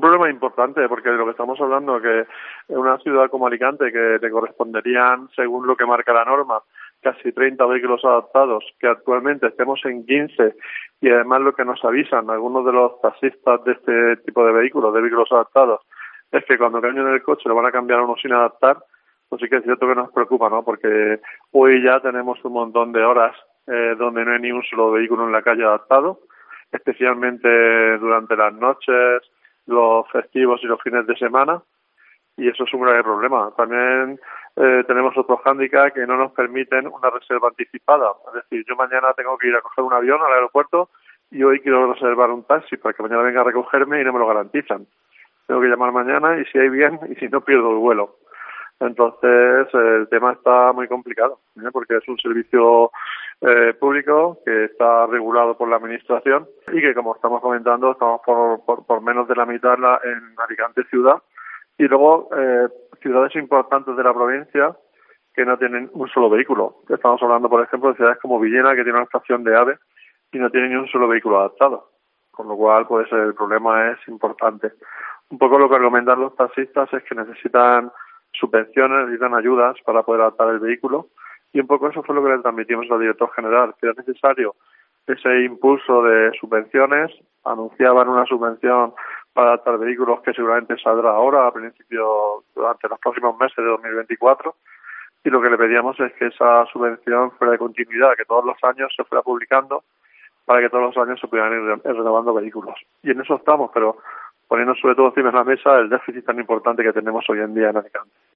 problema importante, porque de lo que estamos hablando, que en una ciudad como Alicante, que te corresponderían, según lo que marca la norma, casi 30 vehículos adaptados, que actualmente estemos en 15, y además lo que nos avisan algunos de los taxistas de este tipo de vehículos adaptados, es que cuando cambien el coche lo van a cambiar a uno sin adaptar. Pues sí que es cierto que nos preocupa, ¿no? Porque hoy ya tenemos un montón de horas donde no hay ni un solo vehículo en la calle adaptado, especialmente durante las noches, los festivos y los fines de semana, y eso es un grave problema. También tenemos otro hándicap que no nos permiten una reserva anticipada. Es decir, yo mañana tengo que ir a coger un avión al aeropuerto y hoy quiero reservar un taxi para que mañana venga a recogerme y no me lo garantizan. Tengo que llamar mañana y si hay bien y si no pierdo el vuelo. Entonces, el tema está muy complicado, porque es un servicio público que está regulado por la Administración y que, como estamos comentando, estamos por menos de la mitad en Alicante ciudad, y luego ciudades importantes de la provincia que no tienen un solo vehículo. Estamos hablando, por ejemplo, de ciudades como Villena, que tiene una estación de AVE y no tiene ni un solo vehículo adaptado, con lo cual pues el problema es importante. Un poco lo que argumentan los taxistas es que necesitan subvenciones, necesitan ayudas para poder adaptar el vehículo, y un poco eso fue lo que le transmitimos al director general, que era necesario ese impulso de subvenciones. Anunciaban una subvención para adaptar vehículos que seguramente saldrá ahora, a principio, durante los próximos meses de 2024, y lo que le pedíamos es que esa subvención fuera de continuidad, que todos los años se fuera publicando, para que todos los años se pudieran ir renovando vehículos. Y en eso estamos, pero poniendo sobre todo encima de la mesa el déficit tan importante que tenemos hoy en día en Alicante.